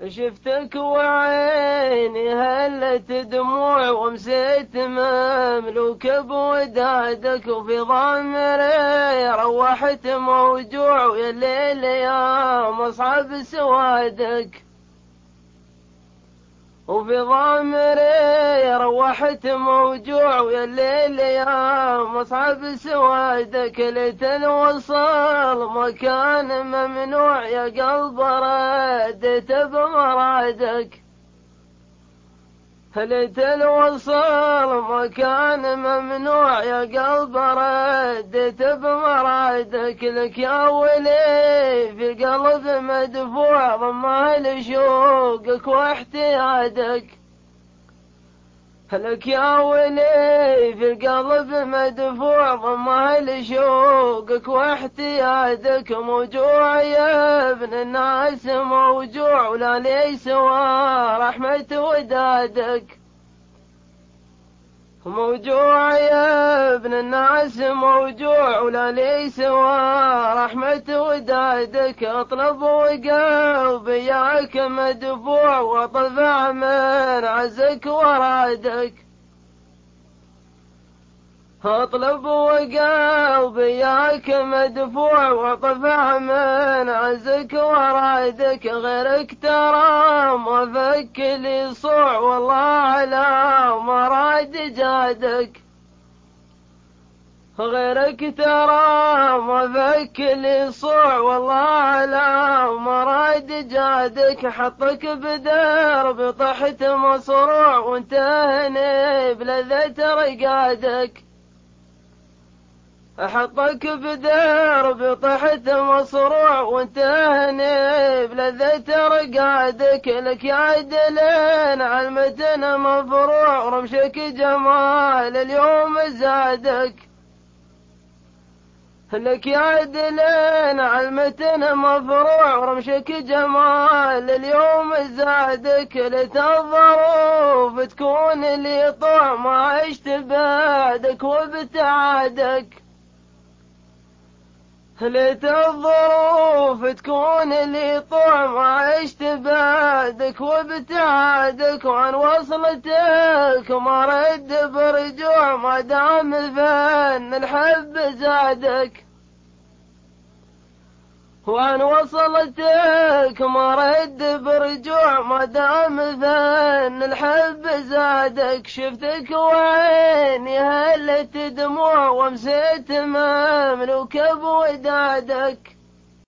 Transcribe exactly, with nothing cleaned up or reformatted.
شفتك وعيني هلت دموع ومسيت مملوك بودادك، وفي ضمري روحت موجوع ويا الليل يا مصعب سوادك. وفي ضمري روحت موجوع ويا الليل يا مصعب سوادك. ليت الوصل مكان ممنوع يا قلب رديت بمرادك. ليت الوصل مكان ممنوع يا قلب رديت بمرادك. لك يا ولي في قلب مدفوع ضمه لشوقك واحتيادك. لك يا ولي في القلب مدفوع ضمه لشوقك واحتيادك. موجوع يا ابن الناس موجوع ولا لي سوى رحمة ودادك. موجوع يا ابن الناس موجوع ولا لي سوى رحمة ودادك. اطلب وقلبي ياك مدفوع واطلع من عزك ورادك. اطلب وقلبي ياك مدفوع واطلع من عزك ورادك. غيرك ترى ما فك لي صوع والله على مراد جادك. غيرك ترى ما فك لي صوع والله على مراد جادك. حطك بدرب طحت مصروع وانتهني بلذة رقادك. أحطك بدرب طحت مصروع وانتهني بلذة رقادك. لك يا دلين على المتن مفروع رمشك جمال اليوم زادك. لك يا دلين على المتن مفروع رمشك جمال اليوم زادك. ليت الظروف تكون لي طوع ما عشت بعدك وابتعادك. ليت الظروف تكون لي طوع ما عشت بعدك وابتعادك. وعن وصلتك ما رد برجوع ما دام الفن الحب زادك. وعن وصلتك ما رد برجوع ما دام ذن الحب زادك. شفتك وعيني هلت دموع ومسيت مملوك بودادك.